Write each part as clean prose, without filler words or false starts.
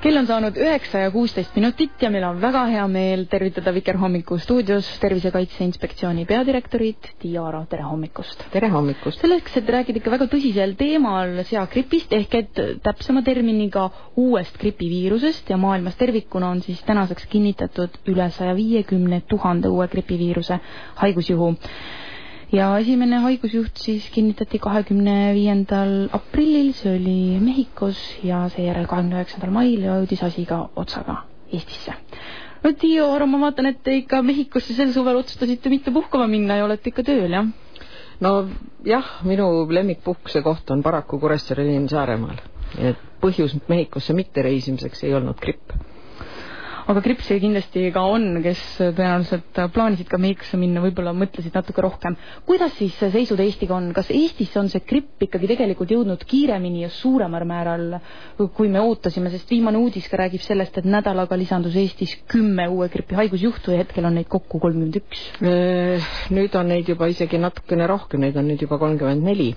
Kell on saanud 9:16 ja meil on väga hea meel tervitada Vikerhommiku stuudios Tervisekaitse Inspektsiooni peadirektorit Tiia Aro. Tere hommikust! Tere hommikust! Selleks, et rääkida ikka väga tõsisel teemal seagripist ehk et täpsema terminiga uuest gripiviirusest ja maailmas tervikuna on siis tänaseks kinnitatud üle 150 000 uue gripiviiruse haigusjuhu. Ja esimene haigusjuht siis kinnitati 25. aprillil, see oli Mehhikos ja seejärel 29. mail ja jõudis asi ka otsaga Eestisse. No Tiio Aro, ma vaatan, et te ikka Mehhikosse sel suvel otsustasite mitte puhkama minna ja olete ikka tööl, jah? No jah, minu lemmikpuhkuse koht on paraku Kuressaare linn Saaremaal. Et põhjus Mehhikosse mitte reisimiseks ei olnud gripp. Aga gripsi kindlasti ka on, kes tõenäoliselt plaanisid ka Mehhikosse minna, võib-olla mõtlesid natuke rohkem. Kuidas siis seisud Eestiga on? Kas Eestis on see gripp ikkagi tegelikult jõudnud kiiremini ja suuremal määral, kui me ootasime, sest viimane uudis ka räägib sellest, et nädalaga lisandus Eestis 10 uue gripi haigusjuhtu ja hetkel on neid kokku 31? Nüüd on neid juba isegi natukene rohkem, neid on nüüd juba 34.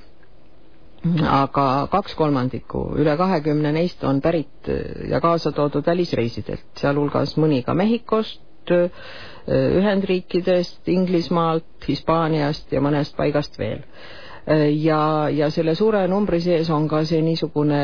Aga 2/3, üle 20 neist on pärit ja kaasa toodud välisreisidelt, sealhulgas mõni ka Mehhikost, Ühendriikidest, Inglismaalt, Hispaaniast ja mõnest paigast veel. Ja selle suure numbri sees on ka see niisugune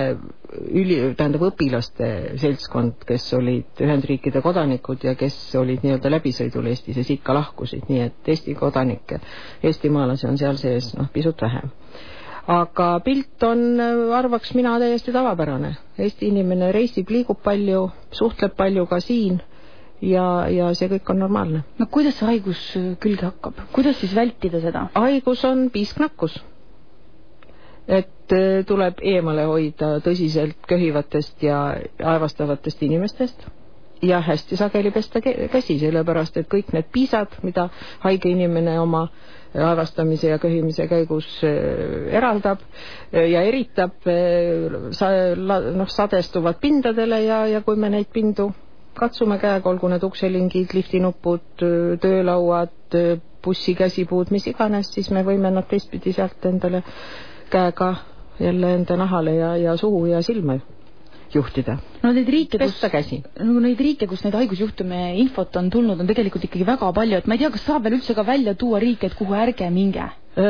õpilaste seltskond, kes olid Ühendriikide kodanikud ja kes olid nii-öelda läbisõidul Eestis ja siit ka lahkusid, nii et Eesti kodanikke, eestimaalasi on seal sees pisut vähem. Aga pilt on, arvaks mina, täiesti tavapärane. Eesti inimene reisib, liigub palju, suhtleb palju ka siin ja see kõik on normaalne. No kuidas see haigus külge hakkab? Kuidas siis vältida seda? Haigus on piisknakkus. Et tuleb eemale hoida tõsiselt köhivatest ja aevastavatest inimestest ja hästi sageli pesta käsi, sellepärast et kõik need piisad, mida haige inimene oma aevastamise ja köhimise käigus eraldab ja eritab, sadestuvad pindadele ja kui me neid pindu katsume käega, olgu need ukselingid, liftinupud, töölauad, bussikäsipuud, mis iganes, siis me võime nad teistpidi sealt endale käega jälle enda nahale ja suhu ja silma juhtida. No neid riike, kus neid haigusjuhtume infot on tulnud, on tegelikult ikkagi väga palju, et ma ei tea, kas saab veel üldse ka välja tuua riike, et kuhu ärge minge?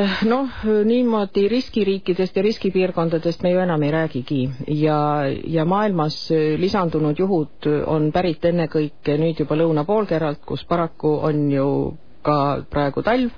Niimoodi riskiriikidest ja riskipiirkondadest me ju enam ei räägigi ja maailmas lisandunud juhud on pärit ennekõike nüüd juba lõunapoolkeralt, kus paraku on ju ka praegu talv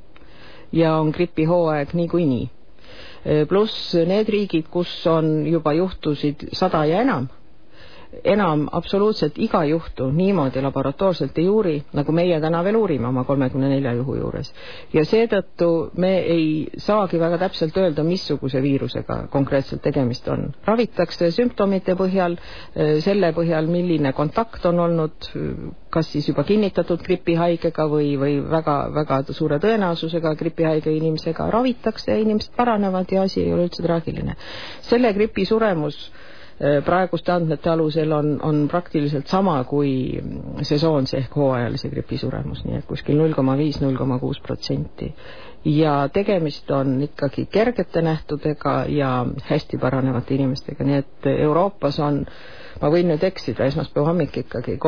ja on gripihooaeg niikuinii. Pluss need riigid, kus on juba juhtusid 100 ja enam absoluutselt iga juhtu niimoodi laboratoorselt ei uuri, nagu meie täna veel uurime oma 34 juhu juures. Ja seetõttu me ei saagi väga täpselt öelda, missuguse viirusega konkreetselt tegemist on. Ravitakse sümptomite põhjal, selle põhjal, milline kontakt on olnud, kas siis juba kinnitatud gripihaigega või väga, väga suure tõenäosusega gripihaige inimesega ravitakse ja inimesed paranevad ja asi ei ole üldse traagiline. Selle gripi suremus praeguste andmete alusel on praktiliselt sama kui sesoonse ehk hooajalise gripi suremus, nii et kuskil 0,5–0,6%. Ja tegemist on ikkagi kergete nähtudega ja hästi paranevate inimestega, nii et Euroopas on, ma võin nüüd eksida, esmaspäeva hommik ikkagi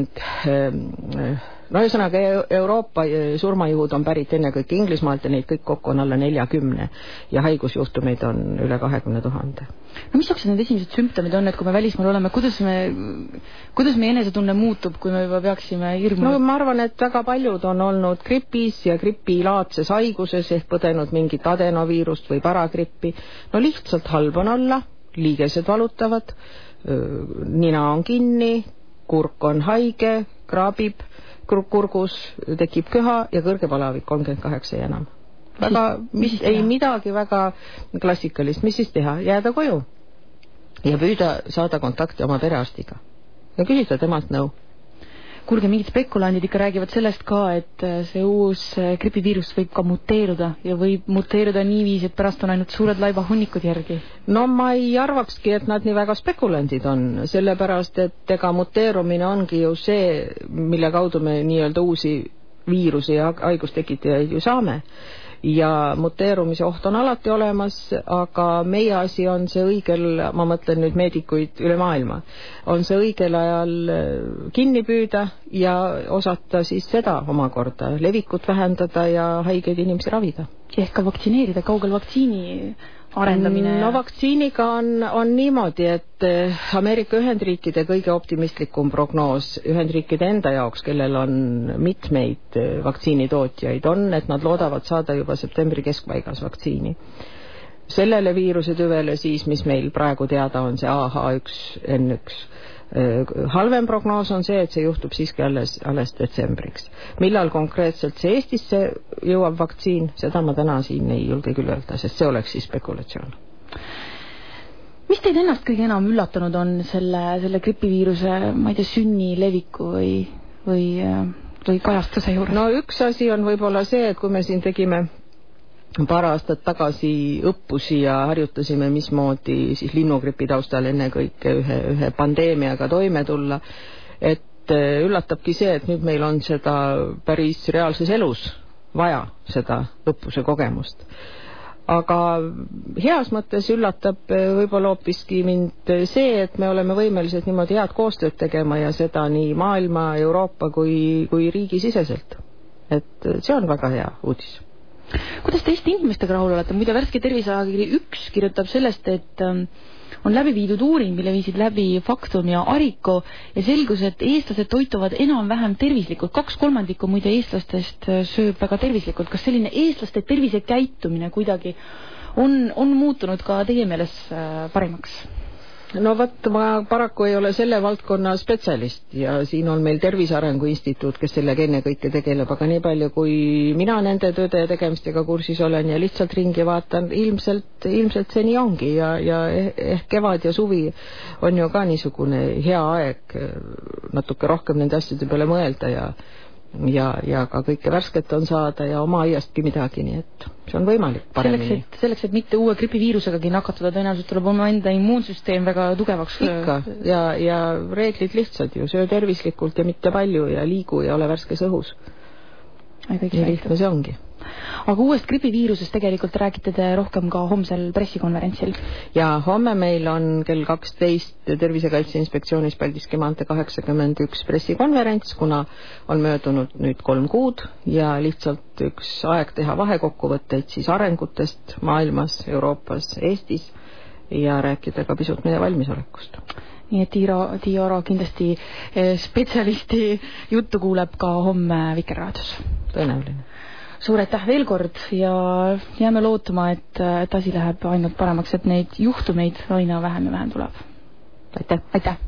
30, ühesõnaga Euroopa surmajuhud on pärit ennekõike Inglismaalt ja neid kõik kokku on alla 40 ja haigusjuhtumeid on üle 20 000. No mis jaoks need esimesed sümptomid on, et kui me välismaal oleme, kuidas me enesetunne muutub, kui me juba peaksime hirmu? Ma arvan, et väga paljud on olnud gripis ja gripilaadses haiguses ehk põdenud mingit adenoviirust või paragrippi. No lihtsalt halb on olla, liigesed valutavad, nina on kinni, kurk on haige, kraabib, kurgus tekib köha ja kõrge palavik 38 ja enam. Ei midagi väga klassikalist, mis siis teha? Jääda koju ja püüda saada kontakti oma perearstiga ja küsida temalt nõu. Kuulge, mingid spekulandid ikka räägivad sellest ka, et see uus gripiviirus võib ka muteeruda ja võib muteeruda niiviisi, et pärast on ainult suured laibahunnikud järgi. No ma ei arvakski, et nad nii väga spekulandid on, sellepärast, et ega muteerumine ongi ju see, mille kaudu me nii-öelda uusi viirusi ja haigustekitajaid ju saame. ja muteerumise oht on alati olemas, aga meie asi on see ma mõtlen nüüd meedikuid üle maailma, on see õigel ajal kinni püüda ja osata siis seda omakorda levikut vähendada ja haigeid inimesi ravida. Ehk ka vaktsineerida, kaugel vaktsiini arendamine? No vaktsiiniga on niimoodi, et Ameerika Ühendriikide kõige optimistlikum prognoos Ühendriikide enda jaoks, kellel on mitmeid vaktsiinitootjaid, on, et nad loodavad saada juba septembri keskpaigas vaktsiini. Sellele viiruse tüvele siis, mis meil praegu teada on, see AH1N1. Halvem prognoos on see, et see juhtub siiski alles detsembriks. Millal konkreetselt see Eestisse jõuab vaktsiin, seda ma täna siin ei julge küll öelda, sest see oleks siis spekulatsioon. Mis teid ennast kõige enam üllatanud on selle gripiviiruse, ma ei tea, sünni leviku või kajastuse juures? No üks asi on võib-olla see, et kui me siin tegime paar aastat tagasi õppusi ja harjutasime, mismoodi siis linnugripi taustal ennekõike ühe pandeemiaga toime tulla, et üllatabki see, et nüüd meil on seda päris reaalses elus vaja, seda õppuse kogemust. Aga heas mõttes üllatab võib-olla hoopiski mind see, et me oleme võimelised niimoodi head koostööd tegema ja seda nii maailma, Euroopa kui riigisiseselt. Et see on väga hea uudis. Kuidas te Eesti inimestega rahul olete? Muide, värske terviseajakiri 1 kirjutab sellest, et on läbi viidud uuring, mille viisid läbi Faktum ja Ariko ja selgus, et eestlased toituvad enam-vähem tervislikult. 2/3 muide eestlastest sööb väga tervislikult. Kas selline eestlaste tervisekäitumine kuidagi on muutunud ka teie meeles parimaks? No võt, ma paraku ei ole selle valdkonna spetsialist ja siin on meil Tervise Arengu Instituut, kes sellega ennekõike tegeleb, aga nii palju kui mina nende tööde ja tegemistega kursis olen ja lihtsalt ringi vaatan, ilmselt see nii ongi ja ehk kevad ja suvi on ju ka niisugune hea aeg natuke rohkem nende asjade peale mõelda ja ka kõike värsket on saada ja oma aiastki midagi, nii et see on võimalik paremini. Selleks, et mitte uue gripiviirusegagi nakatuda, tõenäoliselt tuleb oma enda immuunsüsteem väga tugevaks. Ikka, ja reeglid lihtsad ju, söö tervislikult ja mitte palju ja liigu ja ole värskes õhus. Nii lihtne see ongi. Aga uuest gripiviirusest tegelikult räägite te rohkem ka homsel pressikonverentsil? Ja homme meil on kell 12 Tervisekaitse Inspektsioonis Paldiski maantee 81 pressikonverents, kuna on möödunud nüüd 3 kuud ja lihtsalt üks aeg teha vahekokkuvõtteid siis arengutest maailmas, Euroopas, Eestis ja rääkida ka pisut meie valmisolekust. Nii et Tiia Aro kindlasti spetsialisti juttu kuuleb ka homme Vikerraadios. Tõenäoline. Suur aitäh veel kord ja jääme lootuma, et asi läheb ainult paremaks, et neid juhtumeid aina vähem ja vähem tuleb. Aitäh! Aitäh!